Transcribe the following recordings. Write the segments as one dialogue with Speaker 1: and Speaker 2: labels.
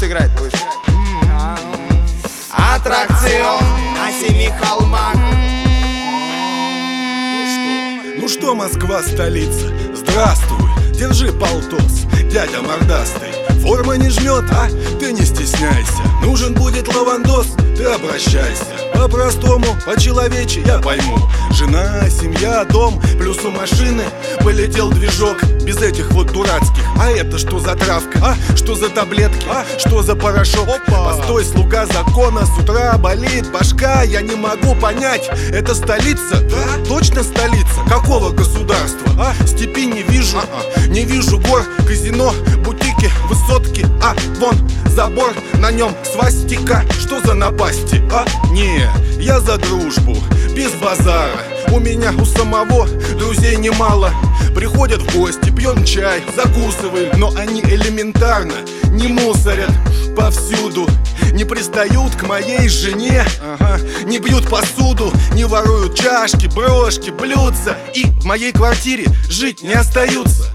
Speaker 1: играет, будешь?
Speaker 2: Аттракцион на 7 холмах.
Speaker 3: Ну что, Москва, столица, здравствуй, держи полтос, дядя мордастый. Форма не жмет, а ты не стесняйся. Нужен будет лавандос, ты обращайся. По-простому, по-человечи я пойму. Жена, семья, дом, плюс у машины полетел движок без этих вот дурацких. А это что за травка? А что за таблетки? А что за порошок? Постой, слуга закона, с утра болит башка. Я не могу понять, это столица? Да? Точно столица? Какого государства? А? Степи не вижу, не вижу гор, казино, бутики, высотки. А вон забор, на нем свастика. Что за напасти? А? Не, я за дружбу, без базара. У меня у самого друзей немало. Приходят в гости, пьем чай, закусываем. Но они элементарно не мусорят повсюду. Не пристают к моей жене, не бьют посуду, не воруют чашки, брошки, блюдца. И в моей квартире жить не остаются.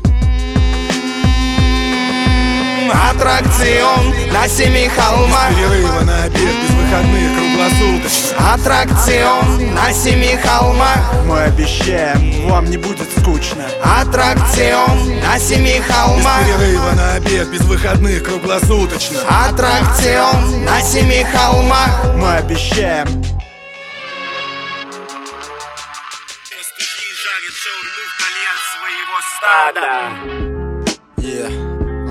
Speaker 2: Аттракцион на 7 холмах.
Speaker 3: Без перерыва на обед, без выходных, круглосуточно.
Speaker 2: Аттракцион на 7 холмах.
Speaker 1: Мы обещаем, вам не будет скучно.
Speaker 2: Аттракцион на 7 холмах.
Speaker 3: Без перерыва на обед, без выходных, круглосуточно.
Speaker 2: Аттракцион на 7 холмах.
Speaker 1: Мы обещаем.
Speaker 4: Пастухи жарят шаурму вдали от своего стада.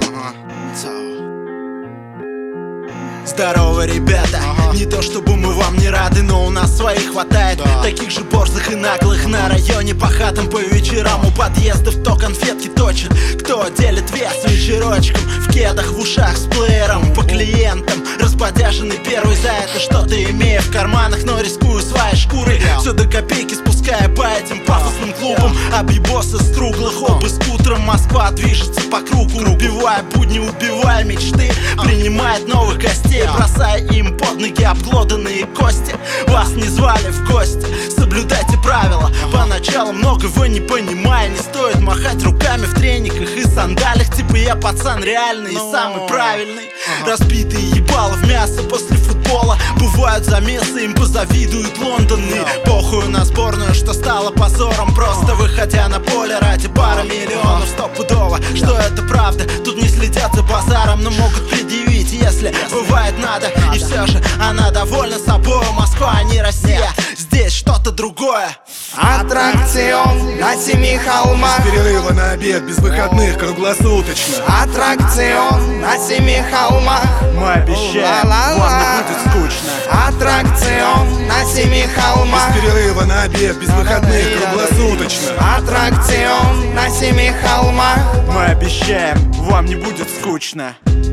Speaker 1: Здорово, ребята, не то чтобы мы вам не рады, но у нас своих хватает. Таких же борзых и наглых на районе по хатам, по вечерам у подъездов. Кто конфетки точит, кто делит вес вечерочком. В кедах, в ушах с плеером, по клиентам. Разбодяженный первый за это что-то имея в карманах, но рискую своей шкурой. Все до копейки спуская по этим пафосным клубам. Объебосы с круглых обыск утром. Москва движется по кругу, убивая будни, убивая мечты. Принимает новых гостей, бросая им под ноги обглоданные кости. Вас не звали в гости, соблюдайте правила. Поначалу многого не понимая, не стоит махать руками в трениках и сандалях. Типа я пацан реальный и самый правильный. Разбитые ебало в мясо после футбола. Бывают замесы, им позавидуют лондонные. Похуй на сборную, что стало позором. Просто выходя на поле ради пары миллионов. Стопудово, что это правда. Тут не следят за базаром, но могут предъявить, если бывает надо. И все же она довольна собой. Москва, а не Россия, здесь что-то другое.
Speaker 2: Аттракцион на 7 холмах.
Speaker 3: Без перерыва на обед, без выходных, круглосуточно.
Speaker 2: Аттракцион на 7 холмах.
Speaker 1: Мы обещаем, вам не будет скучно.
Speaker 2: Аттракцион на 7 холмах.
Speaker 3: Без перерыва на обед, без выходных, круглосуточно.
Speaker 2: Аттракцион на 7 холмах.
Speaker 1: Мы обещаем, вам не будет скучно.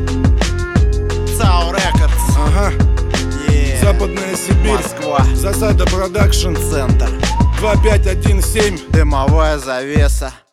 Speaker 1: ЦАО Рекордс.
Speaker 3: Западная Сибирь,
Speaker 1: Москва.
Speaker 3: Засада Продакшн,
Speaker 1: Центр.
Speaker 3: 2517.
Speaker 1: Дымовая завеса.